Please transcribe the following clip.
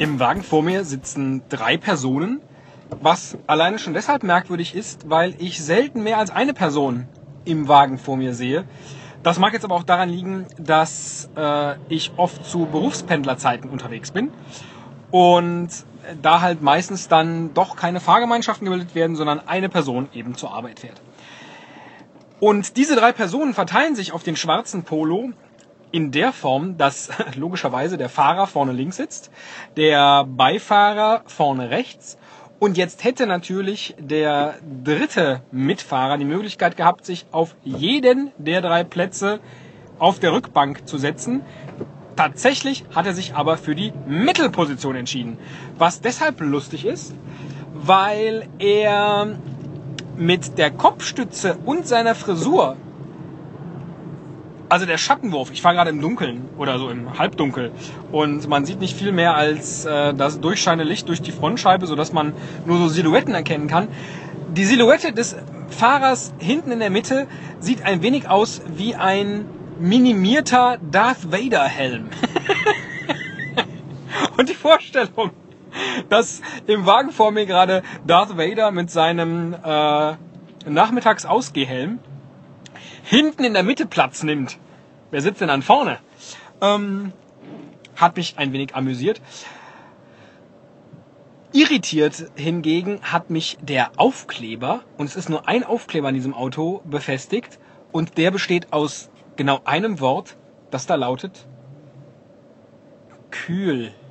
Im Wagen vor mir sitzen 3 Personen, was alleine schon deshalb merkwürdig ist, weil ich selten mehr als eine Person im Wagen vor mir sehe. Das mag jetzt aber auch daran liegen, dass ich oft zu Berufspendlerzeiten unterwegs bin und da halt meistens dann doch keine Fahrgemeinschaften gebildet werden, sondern eine Person eben zur Arbeit fährt. Und diese 3 Personen verteilen sich auf den schwarzen Polo in der Form, dass logischerweise der Fahrer vorne links sitzt, der Beifahrer vorne rechts und jetzt hätte natürlich der dritte Mitfahrer die Möglichkeit gehabt, sich auf jeden der 3 Plätze auf der Rückbank zu setzen. Tatsächlich hat er sich aber für die Mittelposition entschieden, was deshalb lustig ist, weil er mit der Kopfstütze und seiner Frisur, also der Schattenwurf, ich fahre gerade im Dunkeln oder so im Halbdunkel und man sieht nicht viel mehr als das durchscheinende Licht durch die Frontscheibe, sodass man nur so Silhouetten erkennen kann. Die Silhouette des Fahrers hinten in der Mitte sieht ein wenig aus wie ein minimierter Darth Vader Helm. Und die Vorstellung, dass im Wagen vor mir gerade Darth Vader mit seinem Nachmittagsausgehhelm hinten in der Mitte Platz nimmt. Wer sitzt denn dann vorne? Hat mich ein wenig amüsiert. Irritiert hingegen hat mich der Aufkleber, und es ist nur ein Aufkleber an diesem Auto befestigt, und der besteht aus genau einem Wort, das da lautet: kühl.